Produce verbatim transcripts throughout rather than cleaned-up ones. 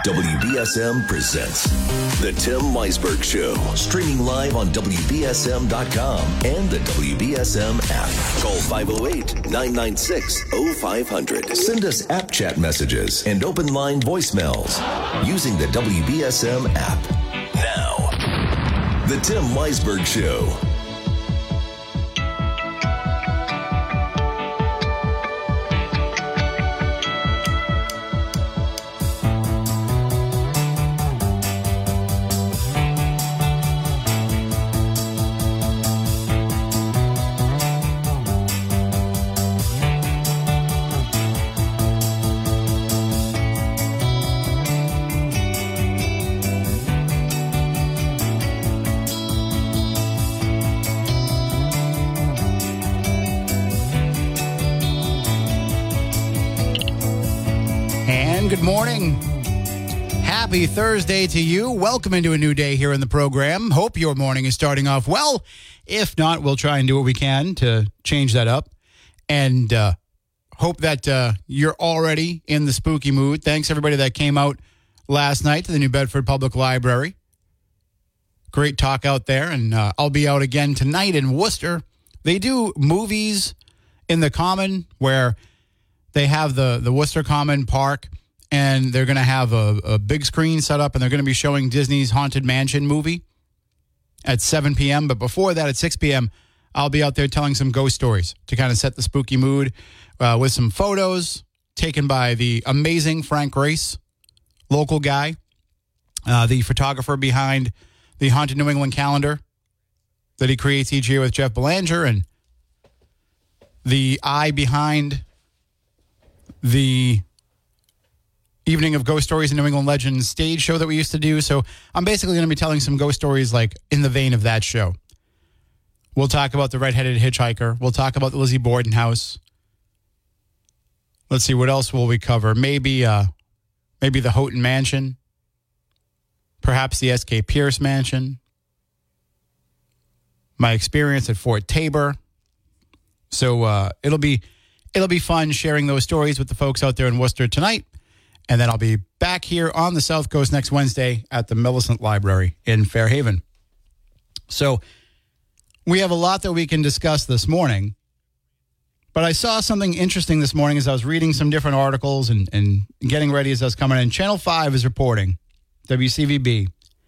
W B S M presents The Tim Weisberg Show. Streaming live on W B S M dot com and the W B S M app. Call five oh eight, nine nine six, oh five hundred. Send us app chat messages and open line voicemails using the W B S M app. Now, The Tim Weisberg Show. Good morning. Happy Thursday to you. Welcome into a new day here in the program. Hope your morning is starting off well. If not, we'll try and do what we can to change that up. And uh, hope that uh, you're already in the spooky mood. Thanks, everybody that came out last night to the New Bedford Public Library. Great talk out there. And uh, I'll be out again tonight in Worcester. They do movies in the Common where they have the, the Worcester Common Park. And they're going to have a, a big screen set up, and they're going to be showing Disney's Haunted Mansion movie at seven p.m. But before that, at six p.m., I'll be out there telling some ghost stories to kind of set the spooky mood uh, with some photos taken by the amazing Frank Grace, local guy, uh, the photographer behind the Haunted New England calendar that he creates each year with Jeff Belanger, and the eye behind the Evening of Ghost Stories and New England Legends stage show that we used to do. So I'm basically going to be telling some ghost stories like in the vein of that show. We'll talk about the Red-Headed Hitchhiker. We'll talk about the Lizzie Borden house. Let's see, what else will we cover? Maybe uh, maybe the Houghton Mansion. Perhaps the S K Pierce Mansion. My experience at Fort Tabor. So uh, it'll be it'll be fun sharing those stories with the folks out there in Worcester tonight. And then I'll be back here on the South Coast next Wednesday at the Millicent Library in Fairhaven. So we have a lot that we can discuss this morning. But I saw something interesting this morning as I was reading some different articles and, and getting ready as I was coming in. Channel five is reporting, W C V B,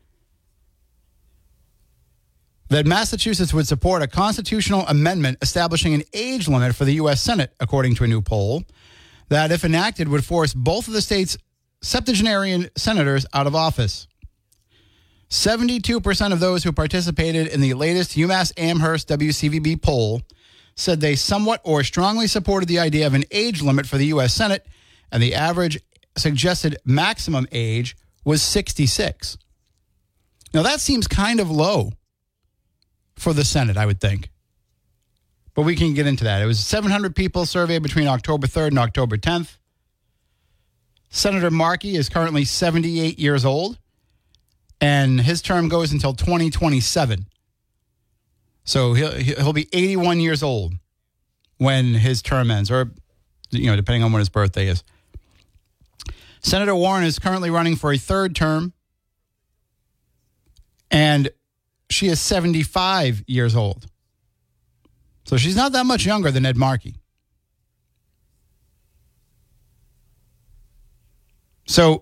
that Massachusetts would support a constitutional amendment establishing an age limit for the U S Senate, according to a new poll, that, if enacted, would force both of the state's septuagenarian senators out of office. seventy-two percent of those who participated in the latest UMass Amherst W C V B poll said they somewhat or strongly supported the idea of an age limit for the U S Senate, and the average suggested maximum age was sixty-six. Now, that seems kind of low for the Senate, I would think. But we can get into that. It was seven hundred people surveyed between October third and October tenth. Senator Markey is currently seventy-eight years old, and his term goes until twenty twenty-seven. So he'll, he'll be eighty-one years old when his term ends, or, you know, depending on when his birthday is. Senator Warren is currently running for a third term, and she is seventy-five years old. So she's not that much younger than Ed Markey. So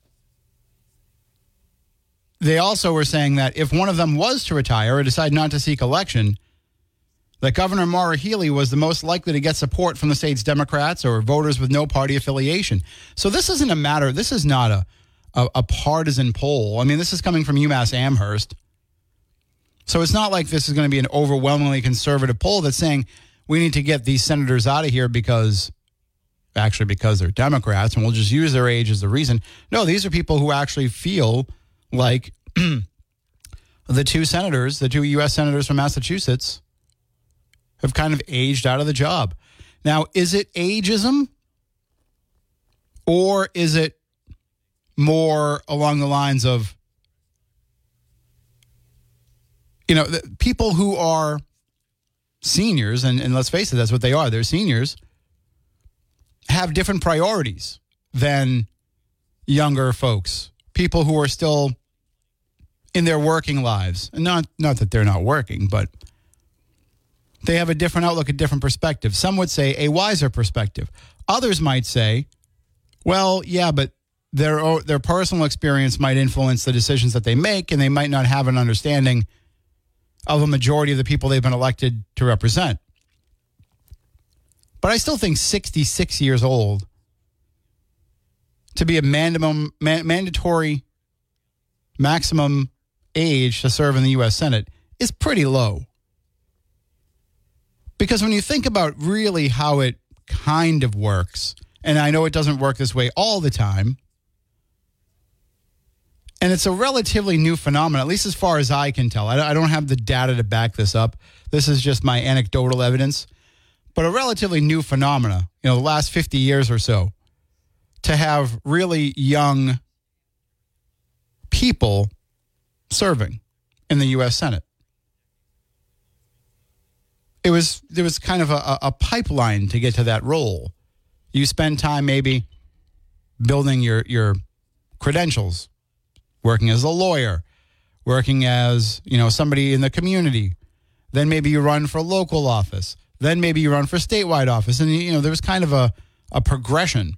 they also were saying that if one of them was to retire or decide not to seek election, that Governor Maura Healey was the most likely to get support from the state's Democrats or voters with no party affiliation. So this isn't a matter, this is not a, a, a partisan poll. I mean, this is coming from UMass Amherst. So it's not like this is going to be an overwhelmingly conservative poll that's saying we need to get these senators out of here because, actually because they're Democrats and we'll just use their age as the reason. No, these are people who actually feel like the two senators, the two U S senators from Massachusetts, have kind of aged out of the job. Now, is it ageism or is it more along the lines of, you know, the people who are seniors, and, and let's face it, that's what they are, they're seniors, have different priorities than younger folks people who are still in their working lives. And not, not that they're not working, but they have a different outlook, a different perspective. Some would say a wiser perspective. Others might say, well, yeah, but their their personal experience might influence the decisions that they make, and they might not have an understanding of a majority of the people they've been elected to represent. But I still think sixty-six years old to be a mandam- man- mandatory maximum age to serve in the U S Senate is pretty low. Because when you think about really how it kind of works, and I know it doesn't work this way all the time, and it's a relatively new phenomenon, at least as far as I can tell. I don't have the data to back this up. This is just my anecdotal evidence. But a relatively new phenomena, you know, the last fifty years or so, to have really young people serving in the U S Senate. It was, there was kind of a, a pipeline to get to that role. You spend time maybe building your, your credentials, working as a lawyer, working as, you know, somebody in the community. Then maybe you run for local office. Then maybe you run for statewide office. And, you know, there was kind of a, a progression.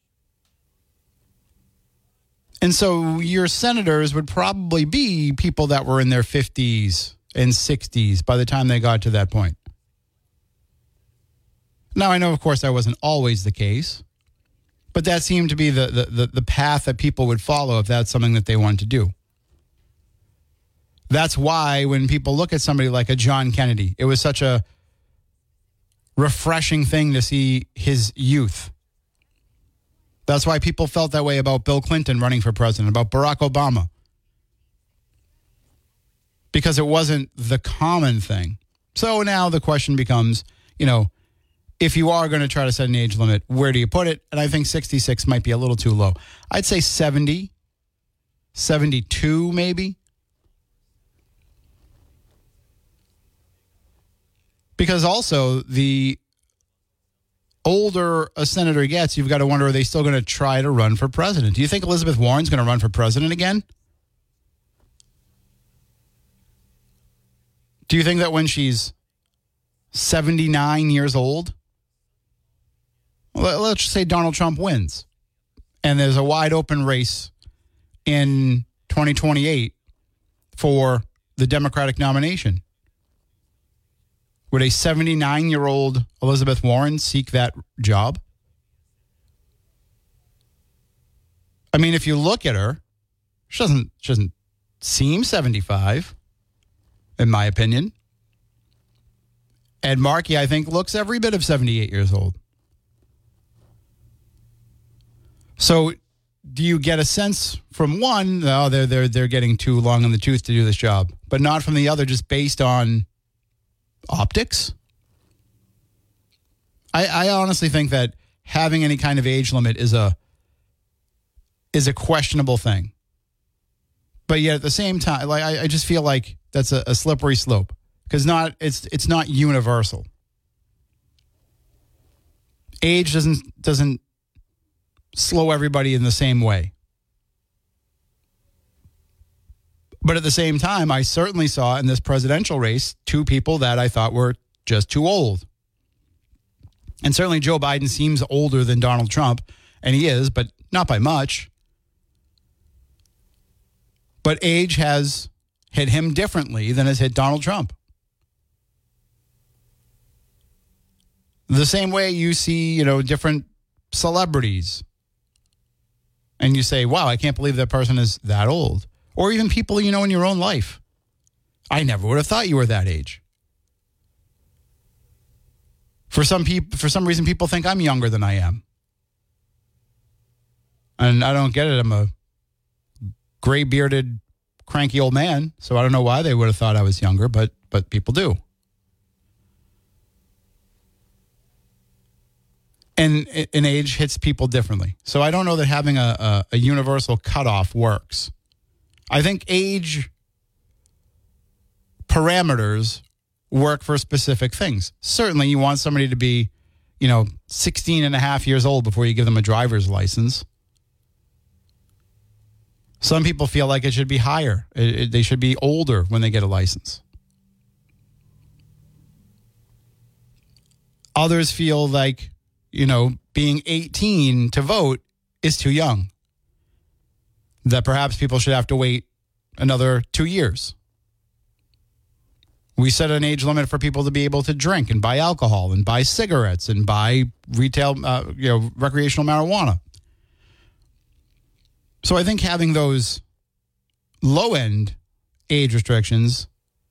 And so your senators would probably be people that were in their fifties and sixties by the time they got to that point. Now, I know, of course, that wasn't always the case, but that seemed to be the, the, the, the path that people would follow if that's something that they wanted to do. That's why when people look at somebody like a John Kennedy, it was such a refreshing thing to see his youth. That's why people felt that way about Bill Clinton running for president, about Barack Obama. Because it wasn't the common thing. So now the question becomes, you know, if you are going to try to set an age limit, where do you put it? And I think sixty-six might be a little too low. I'd say seventy, seventy-two maybe. Because also, the older a senator gets, you've got to wonder, are they still going to try to run for president? Do you think Elizabeth Warren's going to run for president again? Do you think that when she's seventy-nine years old, let's just say Donald Trump wins, and there's a wide open race in twenty twenty-eight for the Democratic nomination, would a seventy-nine-year-old Elizabeth Warren seek that job? I mean, if you look at her, she doesn't, she doesn't seem seventy-five, in my opinion. Ed Markey, I think, looks every bit of seventy-eight years old. So do you get a sense from one, oh, they're, they're, they're getting too long in the tooth to do this job, but not from the other, just based on optics? I, I honestly think that having any kind of age limit is a is a questionable thing. But yet at the same time, like I, I just feel like that's a, a slippery slope, because not it's it's not universal. Age doesn't doesn't slow everybody in the same way. But at the same time, I certainly saw in this presidential race two people that I thought were just too old. And certainly Joe Biden seems older than Donald Trump, and he is, but not by much. But age has hit him differently than has hit Donald Trump. The same way you see, you know, different celebrities, and you say, wow, I can't believe that person is that old. Or even people you know in your own life. I never would have thought you were that age. For some people, for some reason, people think I'm younger than I am. And I don't get it. I'm a gray-bearded, cranky old man, so I don't know why they would have thought I was younger, but but people do. And, and age hits people differently. So I don't know that having a, a, a universal cutoff works. I think age parameters work for specific things. Certainly you want somebody to be, you know, sixteen and a half years old before you give them a driver's license. Some people feel like it should be higher. It, it, they should be older when they get a license. Others feel like, you know, being eighteen to vote is too young. That perhaps people should have to wait another two years. We set an age limit for people to be able to drink and buy alcohol and buy cigarettes and buy retail, uh, you know, recreational marijuana. So I think having those low-end age restrictions,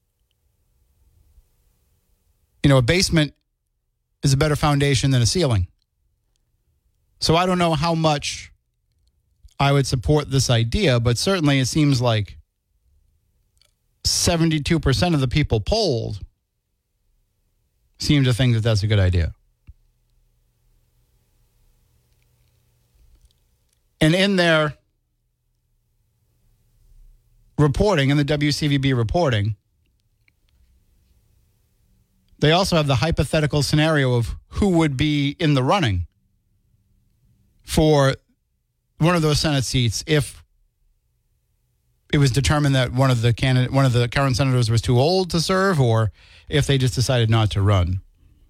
you know, a basement is a better foundation than a ceiling. So I don't know how much I would support this idea, but certainly it seems like seventy-two percent of the people polled seem to think that that's a good idea. And in their reporting, in the W C V B reporting, they also have the hypothetical scenario of who would be in the running for one of those Senate seats if it was determined that one of the candidate, one of the current senators was too old to serve, or if they just decided not to run.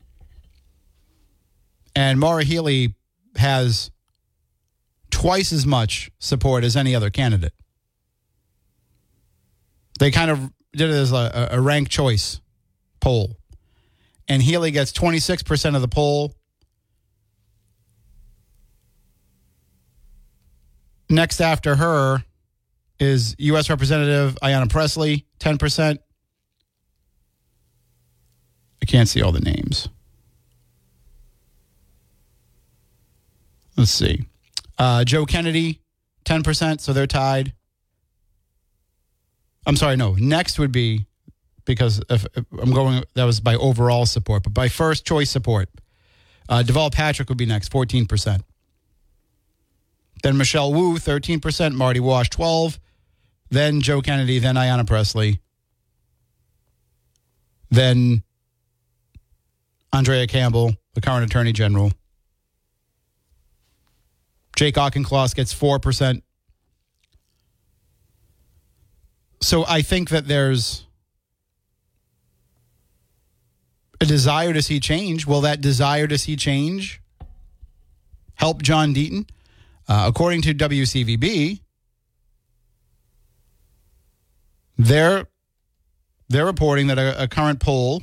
And Maura Healey has twice as much support as any other candidate. They kind of did it as a, a ranked choice poll. And Healey gets twenty-six percent of the poll. Next after her is U S Representative Ayanna Pressley, ten percent. I can't see all the names. Let's see. Uh, Joe Kennedy, ten percent, so they're tied. I'm sorry, no. Next would be, because if, if I'm going, that was by overall support, but by first choice support, uh, Deval Patrick would be next, fourteen percent. Then Michelle Wu, thirteen percent. Marty Walsh, twelve. Then Joe Kennedy. Then Ayanna Pressley. Then Andrea Campbell, the current Attorney General. Jake Auchincloss gets four percent. So I think that there's a desire to see change. Will that desire to see change help John Deaton? Uh, according to W C V B, they're, they're reporting that a, a current poll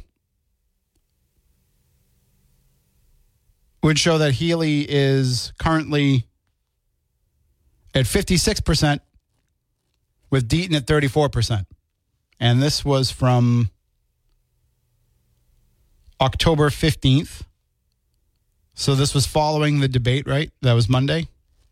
would show that Healey is currently at fifty-six percent with Deaton at thirty-four percent. And this was from October fifteenth. So this was following the debate, right? That was Monday.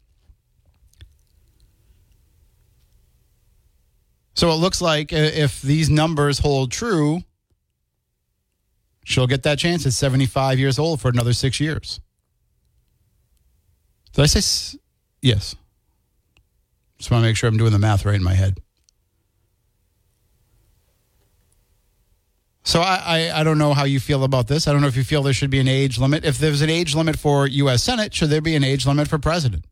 So it looks like if these numbers hold true, she'll get that chance at seventy-five years old for another six years. Did I say s- yes? Just want to make sure I'm doing the math right in my head. So I, I, I don't know how you feel about this. I don't know if you feel there should be an age limit. If there's an age limit for U S Senate, should there be an age limit for president?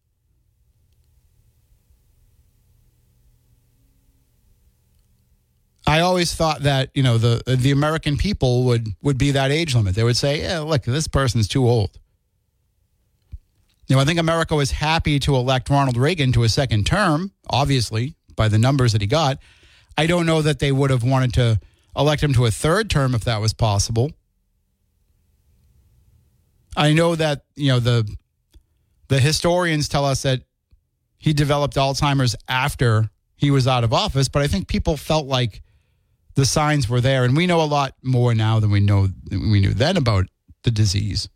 I always thought that, you know, the the American people would, would be that age limit. They would say, yeah, look, this person's too old. You know, I think America was happy to elect Ronald Reagan to a second term, obviously, by the numbers that he got. I don't know that they would have wanted to elect him to a third term if that was possible. I know that, you know, the the historians tell us that he developed Alzheimer's after he was out of office, but I think people felt like the signs were there, and we know a lot more now than we know than we knew then about the disease.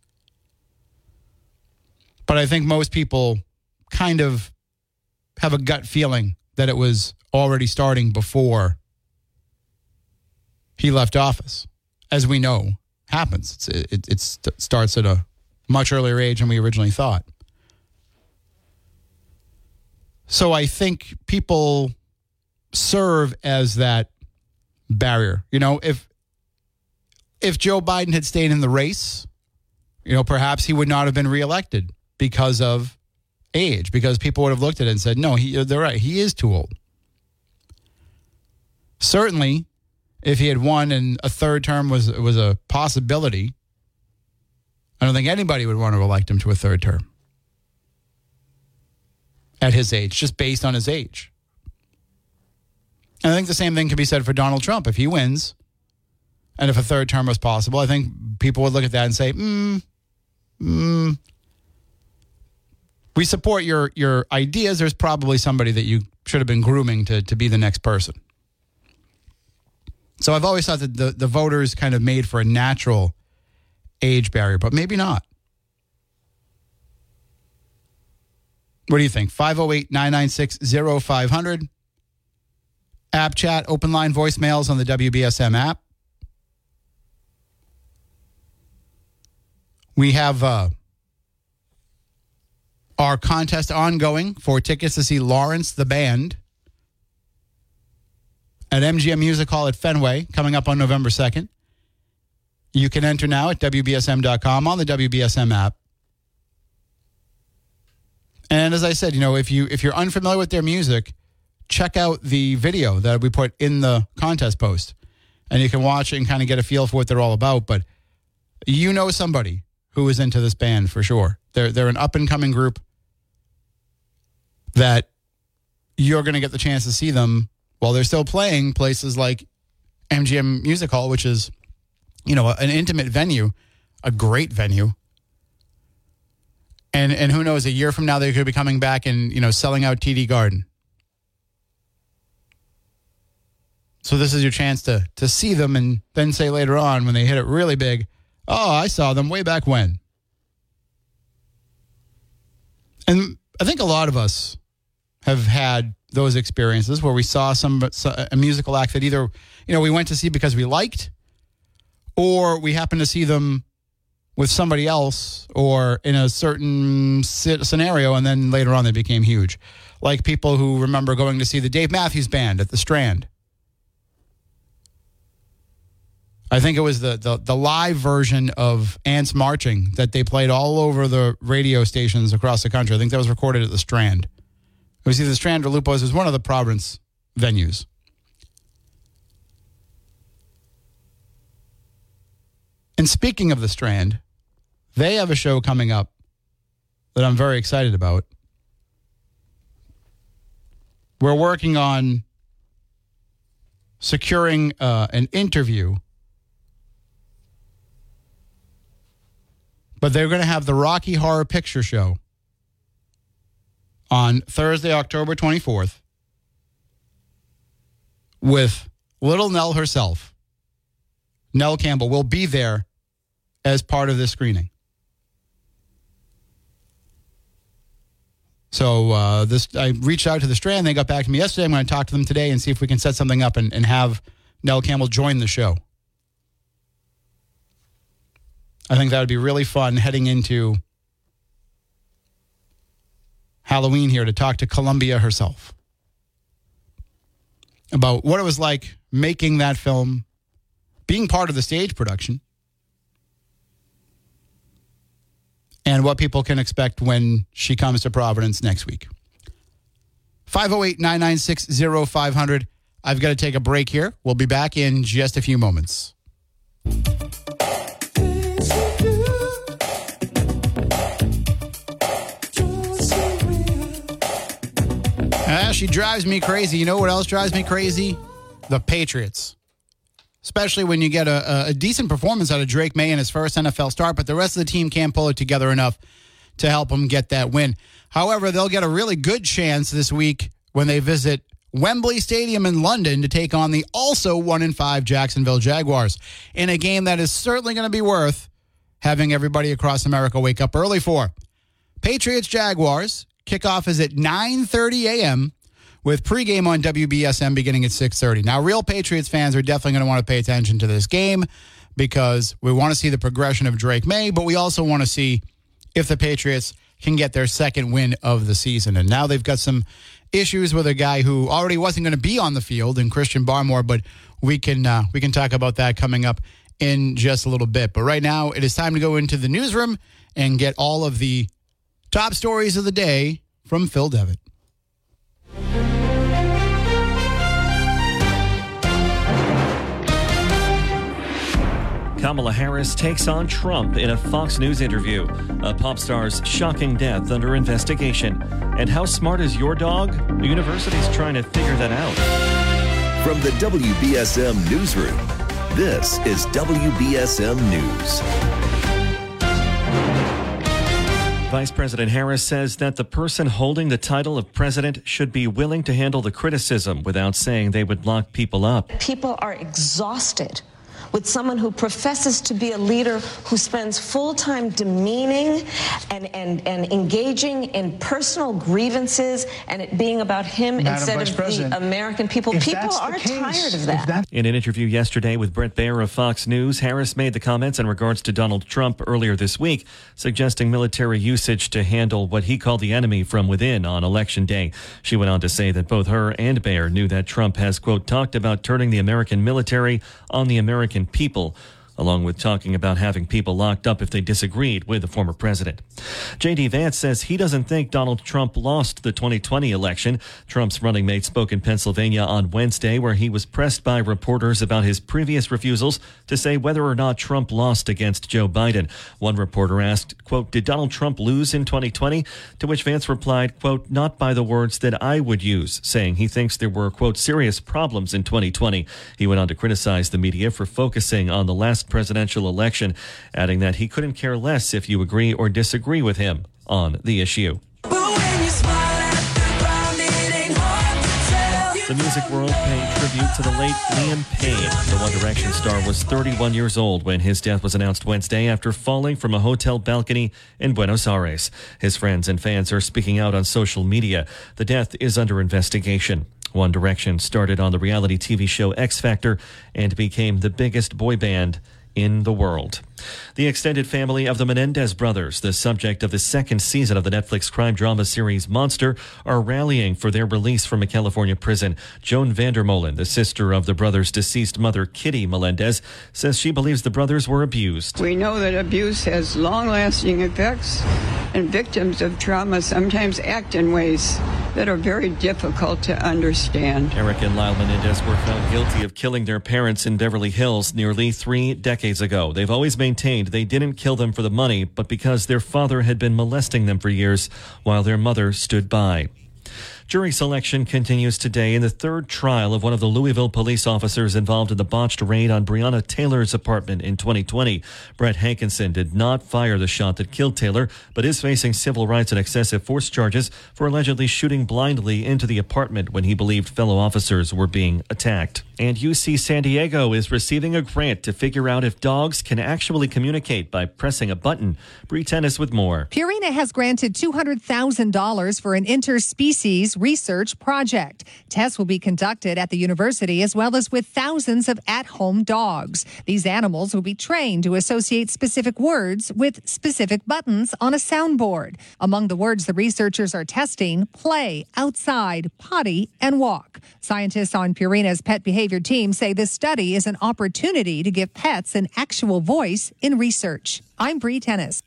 But I think most people kind of have a gut feeling that it was already starting before he left office, as we know happens. It's, it, it starts at a much earlier age than we originally thought. So I think people serve as that barrier. You know, if if Joe Biden had stayed in the race, you know, perhaps he would not have been reelected because of age, because people would have looked at it and said, no, he, they're right. He is too old. Certainly, if he had won and a third term was was a possibility, I don't think anybody would want to elect him to a third term at his age, just based on his age. And I think the same thing can be said for Donald Trump. If he wins, and if a third term was possible, I think people would look at that and say, hmm, hmm, we support your your ideas. There's probably somebody that you should have been grooming to, to be the next person. So I've always thought that the, the voters kind of made for a natural age barrier, but maybe not. What do you think? five oh eight, nine nine six, oh five hundred. App chat, open line voicemails on the W B S M app. We have uh, our contest ongoing for tickets to see Lawrence the Band at M G M Music Hall at Fenway, coming up on November second. You can enter now at W B S M dot com on the W B S M app. And as I said, you know, if you if you're unfamiliar with their music, check out the video that we put in the contest post, and you can watch it and kind of get a feel for what they're all about. But you know somebody who is into this band for sure. They're they're an up and coming group that you're going to get the chance to see them while they're still playing places like M G M Music Hall, which is, you know, an intimate venue, a great venue. And and who knows, a year from now they could be coming back and, you know, selling out T D Garden. So this is your chance to to see them and then say later on when they hit it really big, oh, I saw them way back when. And I think a lot of us have had those experiences where we saw some a musical act that either, you know, we went to see because we liked, or we happened to see them with somebody else or in a certain scenario, and then later on they became huge. Like people who remember going to see the Dave Matthews Band at the Strand. I think it was the, the, the live version of Ants Marching that they played all over the radio stations across the country. I think that was recorded at the Strand. It was either the Strand or Lupo's. It was one of the Providence venues. And speaking of the Strand, they have a show coming up that I'm very excited about. We're working on securing uh, an interview, but they're going to have the Rocky Horror Picture Show on Thursday, October twenty-fourth, with Little Nell herself. Nell Campbell will be there as part of this screening. So uh, this, I reached out to the Strand. They got back to me yesterday. I'm going to talk to them today and see if we can set something up and, and have Nell Campbell join the show. I think that would be really fun heading into Halloween here to talk to Columbia herself about what it was like making that film, being part of the stage production, and what people can expect when she comes to Providence next week. five oh eight, nine nine six, oh five hundred. I've got to take a break here. We'll be back in just a few moments. Ah, she drives me crazy. You know what else drives me crazy? The Patriots. Especially when you get a, a decent performance out of Drake May in his first N F L start, but the rest of the team can't pull it together enough to help him get that win. However, they'll get a really good chance this week when they visit Wembley Stadium in London to take on the also one and five Jacksonville Jaguars in a game that is certainly going to be worth having everybody across America wake up early for. Patriots-Jaguars, kickoff is at nine thirty a.m., with pregame on W B S M beginning at six thirty. Now, real Patriots fans are definitely going to want to pay attention to this game because we want to see the progression of Drake May, but we also want to see if the Patriots can get their second win of the season. And now they've got some issues with a guy who already wasn't going to be on the field in Christian Barmore, but we can uh, we can talk about that coming up in just a little bit. But right now, it is time to go into the newsroom and get all of the top stories of the day from Phil Devitt. Kamala Harris takes on Trump in a Fox News interview. A pop star's shocking death under investigation. And how smart is your dog? The university's trying to figure that out. From the W B S M Newsroom, this is W B S M News. Vice President Harris says that the person holding the title of president should be willing to handle the criticism without saying they would lock people up. People are exhausted with someone who professes to be a leader who spends full time demeaning and, and, and engaging in personal grievances and it being about him Madam instead Vice of President, the American people. People are case, tired of that. that. In an interview yesterday with Brett Baier of Fox News, Harris made the comments in regards to Donald Trump earlier this week, suggesting military usage to handle what he called the enemy from within on Election Day. She went on to say that both her and Baier knew that Trump has, quote, talked about turning the American military on the American people, along with talking about having people locked up if they disagreed with the former president. J D. Vance says he doesn't think Donald Trump lost the twenty twenty election. Trump's running mate spoke in Pennsylvania on Wednesday, where he was pressed by reporters about his previous refusals to say whether or not Trump lost against Joe Biden. One reporter asked, quote, did Donald Trump lose in twenty twenty? To which Vance replied, quote, not by the words that I would use, saying he thinks there were, quote, serious problems in twenty twenty. He went on to criticize the media for focusing on the last presidential election, adding that he couldn't care less if you agree or disagree with him on the issue. The music world paid tribute to the late Liam Payne. The One Direction star was thirty-one years old when his death was announced Wednesday after falling from a hotel balcony in Buenos Aires. His friends and fans are speaking out on social media. The death is under investigation. One Direction started on the reality T V show X Factor and became the biggest boy band in the world. The extended family of the Menendez brothers, the subject of the second season of the Netflix crime drama series Monster, are rallying for their release from a California prison. Joan Vandermolen, the sister of the brothers' deceased mother, Kitty Melendez, says she believes the brothers were abused. We know that abuse has long-lasting effects, and victims of trauma sometimes act in ways that are very difficult to understand. Eric and Lyle Menendez were found guilty of killing their parents in Beverly Hills nearly three decades ago. They've always maintained they didn't kill them for the money, but because their father had been molesting them for years while their mother stood by. Jury selection continues today in the third trial of one of the Louisville police officers involved in the botched raid on Breonna Taylor's apartment in twenty twenty. Brett Hankinson did not fire the shot that killed Taylor, but is facing civil rights and excessive force charges for allegedly shooting blindly into the apartment when he believed fellow officers were being attacked. And U C San Diego is receiving a grant to figure out if dogs can actually communicate by pressing a button. Bree Tennis with more. Purina has granted two hundred thousand dollars for an interspecies research project. Tests will be conducted at the university as well as with thousands of at-home dogs. These animals will be trained to associate specific words with specific buttons on a soundboard. Among the words the researchers are testing, play, outside, potty, and walk. Scientists on Purina's pet behavior team say this study is an opportunity to give pets an actual voice in research. I'm Bree Tennis.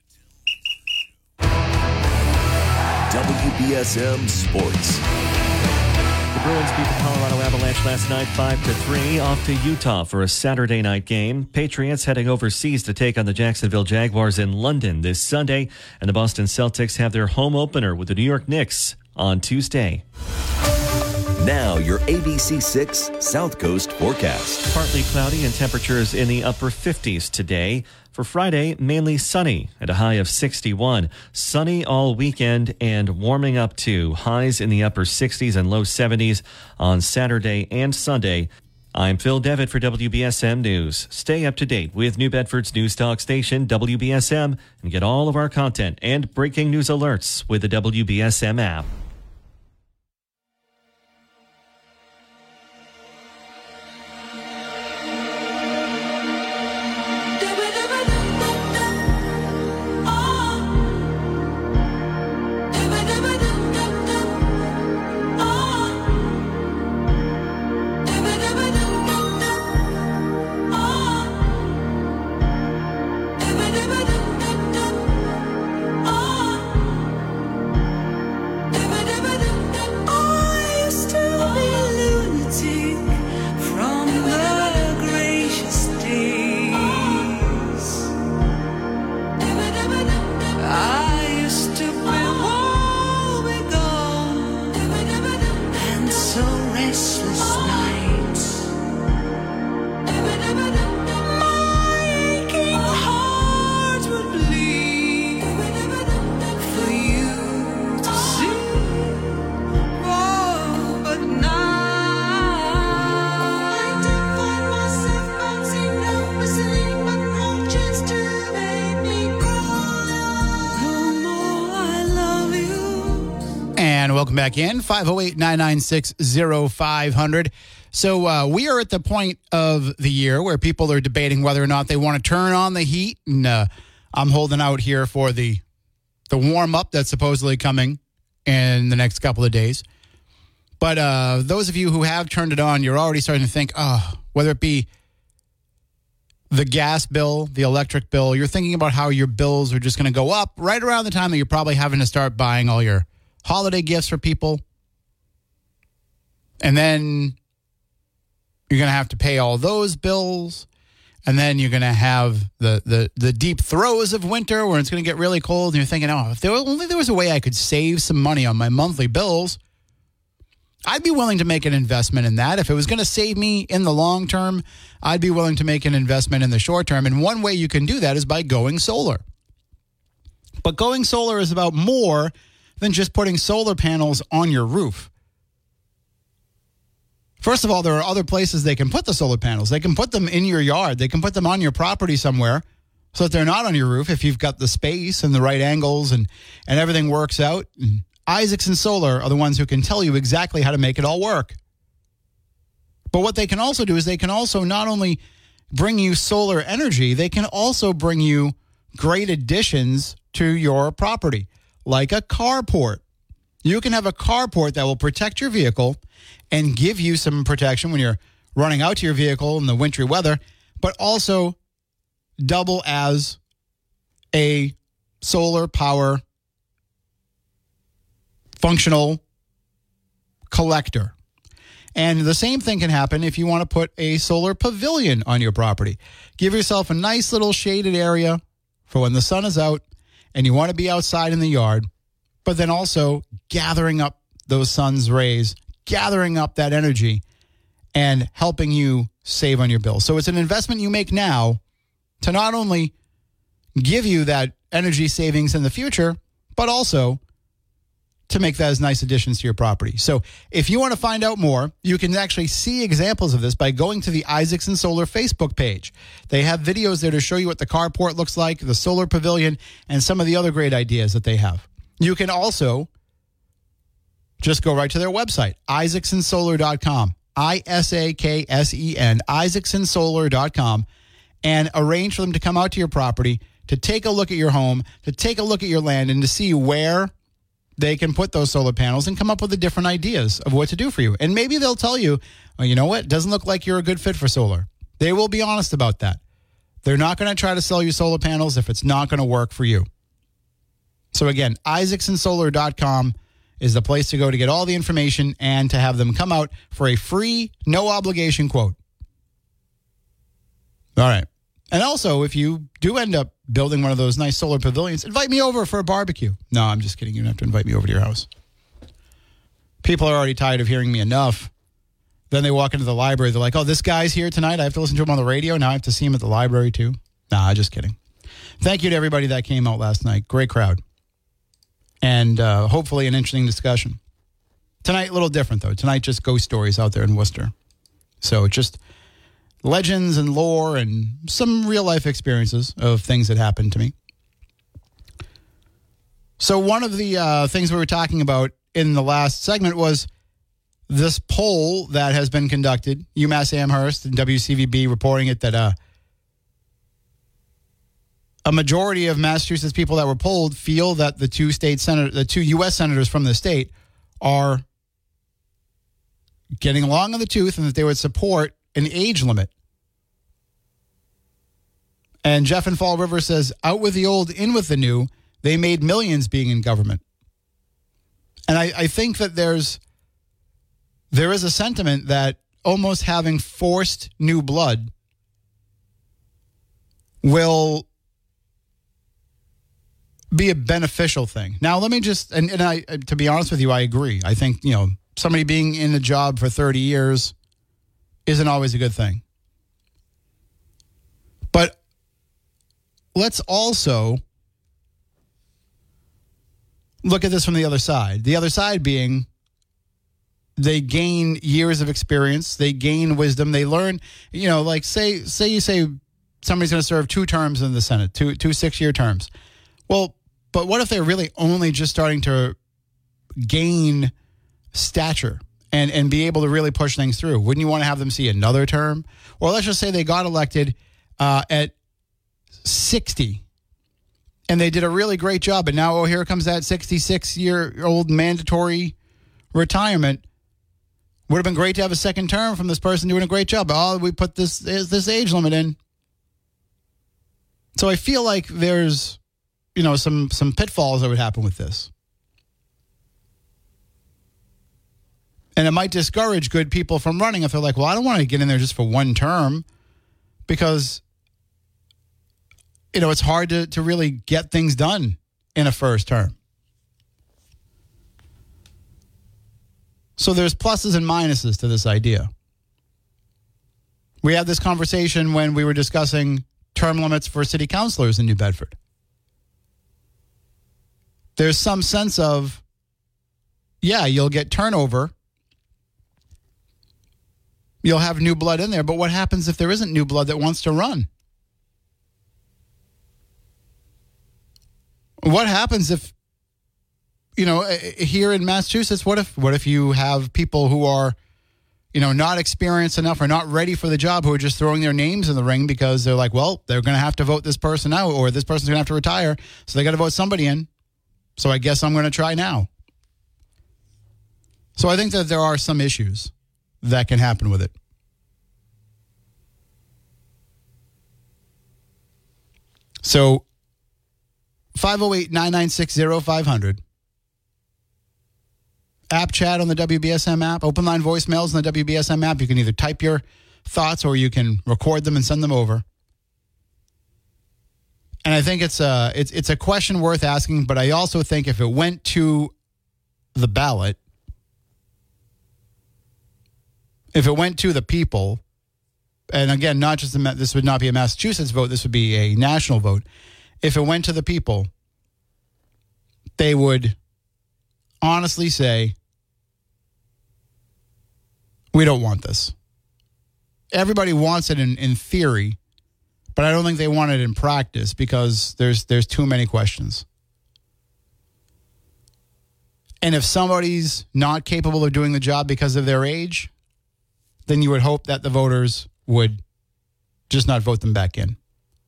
W B S M Sports. The Bruins beat the Colorado Avalanche last night five to three, off to Utah for a Saturday night game. Patriots heading overseas to take on the Jacksonville Jaguars in London this Sunday, and the Boston Celtics have their home opener with the New York Knicks on Tuesday. Now your A B C six South Coast forecast. Partly cloudy and temperatures in the upper fifties today. For Friday, mainly sunny at a high of sixty-one. Sunny all weekend and warming up to highs in the upper sixties and low seventies on Saturday and Sunday. I'm Phil Devitt for W B S M News. Stay up to date with New Bedford's news talk station, W B S M, and get all of our content and breaking news alerts with the W B S M app. Never Welcome back in, five oh eight, nine nine six, oh five hundred. So uh, we are at the point of the year where people are debating whether or not they want to turn on the heat. And uh, I'm holding out here for the the warm-up that's supposedly coming in the next couple of days. But uh, those of you who have turned it on, you're already starting to think, oh, whether it be the gas bill, the electric bill, you're thinking about how your bills are just going to go up right around the time that you're probably having to start buying all your holiday gifts for people. And then you're going to have to pay all those bills. And then you're going to have the, the, the deep throes of winter where it's going to get really cold. And you're thinking, oh, if there were, only there was a way I could save some money on my monthly bills, I'd be willing to make an investment in that. If it was going to save me in the long term, I'd be willing to make an investment in the short term. And one way you can do that is by going solar. But going solar is about more than just putting solar panels on your roof. First of all, there are other places they can put the solar panels. They can put them in your yard. They can put them on your property somewhere so that they're not on your roof if you've got the space and the right angles and, and everything works out. And Isaacson Solar are the ones who can tell you exactly how to make it all work. But what they can also do is they can also not only bring you solar energy, they can also bring you great additions to your property, like a carport. You can have a carport that will protect your vehicle and give you some protection when you're running out to your vehicle in the wintry weather, but also double as a solar power functional collector. And the same thing can happen if you want to put a solar pavilion on your property. Give yourself a nice little shaded area for when the sun is out and you want to be outside in the yard, but then also gathering up those sun's rays, gathering up that energy and helping you save on your bill. So it's an investment you make now to not only give you that energy savings in the future, but also to make that as nice additions to your property. So if you want to find out more, you can actually see examples of this by going to the Isaacson Solar Facebook page. They have videos there to show you what the carport looks like, the solar pavilion, and some of the other great ideas that they have. You can also just go right to their website, isaacson solar dot com, I S A K S E N, isaacson solar dot com, and arrange for them to come out to your property, to take a look at your home, to take a look at your land, and to see where they can put those solar panels and come up with the different ideas of what to do for you. And maybe they'll tell you, well, you know what, it doesn't look like you're a good fit for solar. They will be honest about that. They're not going to try to sell you solar panels if it's not going to work for you. So again, isaacson solar dot com is the place to go to get all the information and to have them come out for a free, no obligation quote. All right. And also, if you do end up building one of those nice solar pavilions, invite me over for a barbecue. No, I'm just kidding. You don't have to invite me over to your house. People are already tired of hearing me enough. Then they walk into the library. They're like, oh, this guy's here tonight. I have to listen to him on the radio. Now I have to see him at the library too. Nah, just kidding. Thank you to everybody that came out last night. Great crowd. And uh, hopefully an interesting discussion. Tonight, a little different, though. Tonight, just ghost stories out there in Worcester. So just legends and lore and some real-life experiences of things that happened to me. So one of the uh, things we were talking about in the last segment was this poll that has been conducted. UMass Amherst and W C V B reporting it that uh, a majority of Massachusetts people that were polled feel that the two state senator, the two U S senators from the state are getting along in the tooth and that they would support an age limit. And Jeff in Fall River says, out with the old, in with the new. They made millions being in government. And I, I think that there's there is a sentiment that almost having forced new blood will be a beneficial thing. Now, let me just, and, and I, to be honest with you, I agree. I think, you know, somebody being in a job for thirty years isn't always a good thing. But let's also look at this from the other side. The other side being they gain years of experience. They gain wisdom. They learn, you know, like say, say you say somebody's going to serve two terms in the Senate, two, two six-year terms. Well, but what if they're really only just starting to gain stature and, and be able to really push things through? Wouldn't you want to have them see another term? Or let's just say they got elected uh, at sixty and they did a really great job. And now, oh, here comes that sixty-six-year-old mandatory retirement. Would have been great to have a second term from this person doing a great job. Oh, we put this this age limit in. So I feel like there's, you know, some some pitfalls that would happen with this. And it might discourage good people from running if they're like, well, I don't want to get in there just for one term because, you know, it's hard to, to really get things done in a first term. So there's pluses and minuses to this idea. We had this conversation when we were discussing term limits for city councilors in New Bedford. There's some sense of, yeah, you'll get turnover. You'll have new blood in there, but what happens if there isn't new blood that wants to run? What happens if, you know, here in Massachusetts, what if what if you have people who are, you know, not experienced enough or not ready for the job who are just throwing their names in the ring because they're like, well, they're going to have to vote this person out or this person's going to have to retire, so they got to vote somebody in. So I guess I'm going to try now. So I think that there are some issues that can happen with it. So five oh eight, nine nine six, oh five hundred. App chat on the W B S M app. Open line voicemails on the W B S M app. You can either type your thoughts or you can record them and send them over. And I think it's a, it's, it's a question worth asking, but I also think if it went to the ballot, if it went to the people, and again, not just the, this would not be a Massachusetts vote, this would be a national vote. If it went to the people, they would honestly say, we don't want this. Everybody wants it in, in theory, but I don't think they want it in practice because there's there's too many questions. And if somebody's not capable of doing the job because of their age, then you would hope that the voters would just not vote them back in.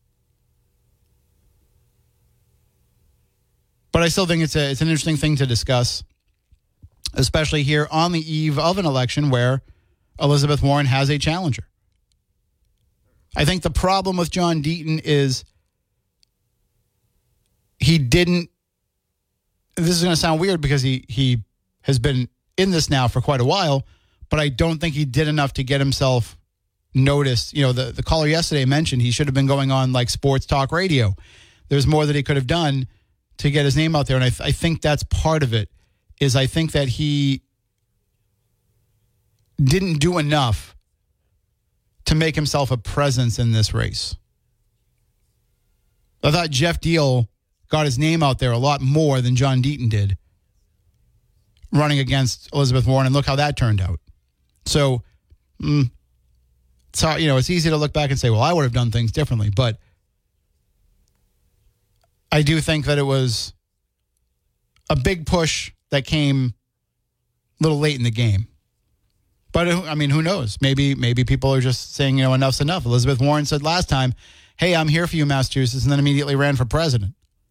But I still think it's a it's an interesting thing to discuss, especially here on the eve of an election where Elizabeth Warren has a challenger. I think the problem with John Deaton is he didn't, this is going to sound weird because he, he has been in this now for quite a while, but I don't think he did enough to get himself noticed. You know, the, the caller yesterday mentioned he should have been going on like sports talk radio. There's more that he could have done to get his name out there. And I, th- I think that's part of it, is I think that he didn't do enough to make himself a presence in this race. I thought Jeff Deal got his name out there a lot more than John Deaton did running against Elizabeth Warren, and look how that turned out. So, mm, it's hard, you know, it's easy to look back and say, well, I would have done things differently, but I do think that it was a big push that came a little late in the game. But, I mean, who knows? Maybe maybe people are just saying, you know, enough's enough. Elizabeth Warren said last time, hey, I'm here for you, Massachusetts, and then immediately ran for president.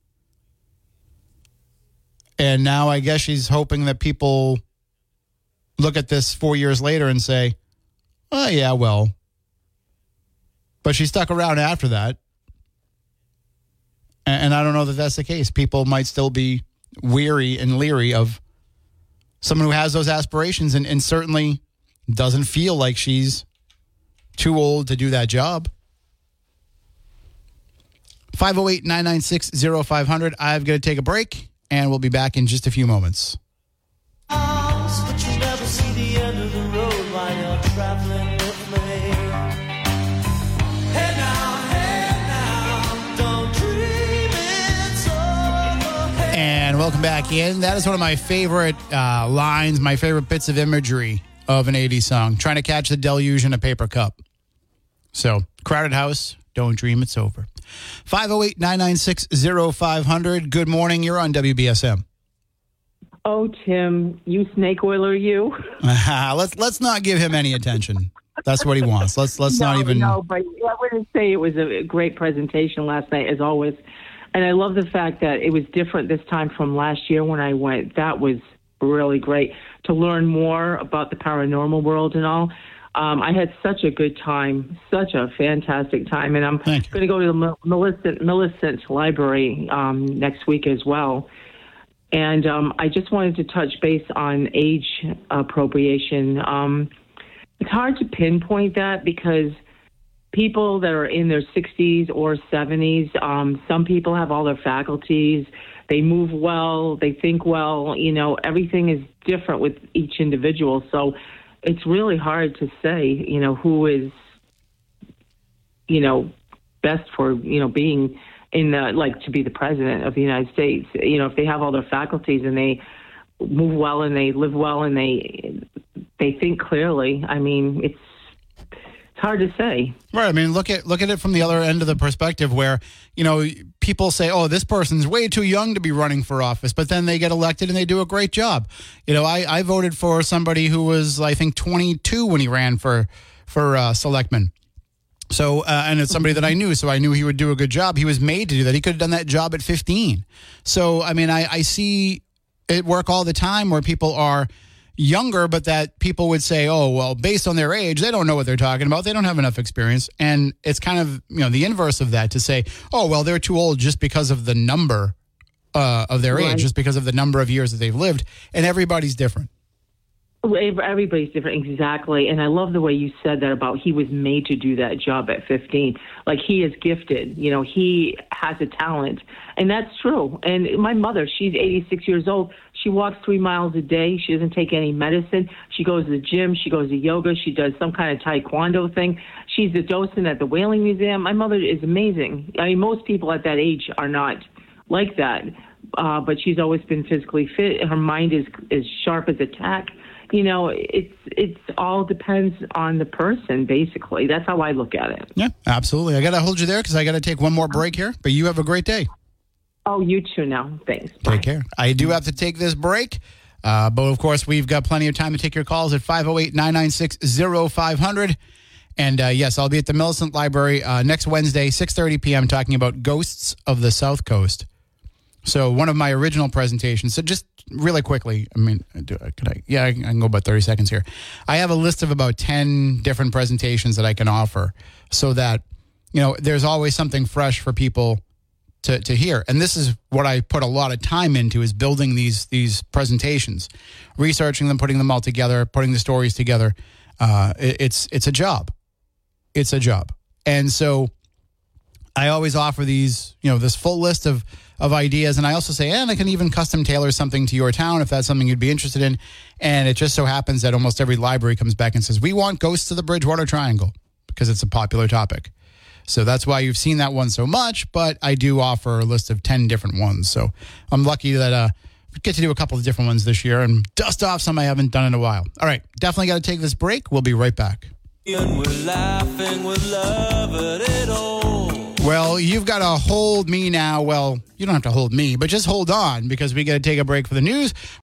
And now I guess she's hoping that people look at this four years later and say, oh, yeah, well. But she stuck around after that. And I don't know that that's the case. People might still be weary and leery of someone who has those aspirations and, and certainly doesn't feel like she's too old to do that job. five oh eight, nine nine six, oh five hundred. I've got to take a break, and we'll be back in just a few moments. But you never see the end of the road while you're traveling with me. Hey now, hey now, don't dream it's over. And welcome back in. That is one of my favorite uh, lines, my favorite bits of imagery of an eighties song. Trying to catch the deluge in a paper cup. So, Crowded House, don't dream it's over. five oh eight, nine nine six, oh five hundred. Good morning. You're on W B S M. Oh, Tim, you snake oiler, you. let's let's not give him any attention. That's what he wants. Let's let's no, not even. No, but I wouldn't say it was a great presentation last night, as always. And I love the fact that it was different this time from last year when I went. That was really great to learn more about the paranormal world and all. Um, I had such a good time, such a fantastic time. And I'm going to go to the Millicent, Millicent Library um, next week as well. And um, I just wanted to touch base on age appropriation. Um, it's hard to pinpoint that because people that are in their sixties or seventies, um, some people have all their faculties. They move well. They think well. You know, everything is different with each individual. So it's really hard to say, you know, who is, you know, best for, you know, being in the, like, to be the president of the United States. You know, if they have all their faculties and they move well and they live well and they they think clearly, I mean, it's it's hard to say. Right. I mean, look at look at it from the other end of the perspective where, you know, people say, oh, this person's way too young to be running for office, but then they get elected and they do a great job. You know, I, I voted for somebody who was, I think, twenty-two when he ran for, for uh, selectman. So, uh, and it's somebody that I knew, so I knew he would do a good job. He was made to do that. He could have done that job at fifteen. So, I mean, I, I see it work all the time where people are younger, but that people would say, oh, well, based on their age, they don't know what they're talking about. They don't have enough experience. And it's kind of, you know, the inverse of that to say, oh, well, they're too old just because of the number uh, of their right. age, just because of the number of years that they've lived. And everybody's different. Everybody's different, exactly. And I love the way you said that about he was made to do that job at fifteen. Like, he is gifted. You know, he has a talent. And that's true. And my mother, she's eighty-six years old. She walks three miles a day. She doesn't take any medicine. She goes to the gym. She goes to yoga. She does some kind of taekwondo thing. She's a docent at the Whaling Museum. My mother is amazing. I mean, most people at that age are not like that. Uh, but she's always been physically fit. Her mind is as sharp as a tack. You know, it's it's all depends on the person, basically. That's how I look at it. Yeah, absolutely. I got to hold you there because I got to take one more break here. But you have a great day. Oh, you too now. Thanks. Take Bye. care. I do have to take this break. Uh, but, of course, we've got plenty of time to take your calls at five oh eight, nine nine six, oh five hundred. And, uh, yes, I'll be at the Millicent Library uh, next Wednesday, six thirty p.m., talking about Ghosts of the South Coast. So one of my original presentations, so just really quickly, I mean, do, could I? Yeah, I can, I can go about thirty seconds here. I have a list of about ten different presentations that I can offer so that, you know, there's always something fresh for people to, to hear. And this is what I put a lot of time into, is building these these presentations, researching them, putting them all together, putting the stories together. Uh, it, it's it's a job. It's a job. And so I always offer these, you know, this full list of of ideas. And I also say, and I can even custom tailor something to your town if that's something you'd be interested in. And it just so happens that almost every library comes back and says, we want Ghosts of the Bridgewater Triangle, because it's a popular topic. So that's why you've seen that one so much, but I do offer a list of ten different ones. So I'm lucky that uh, I get to do a couple of different ones this year and dust off some I haven't done in a while. All right, definitely got to take this break. We'll be right back. And we're laughing with love at it all. Well, you've got to hold me now. Well, you don't have to hold me, but just hold on, because we got to take a break for the news.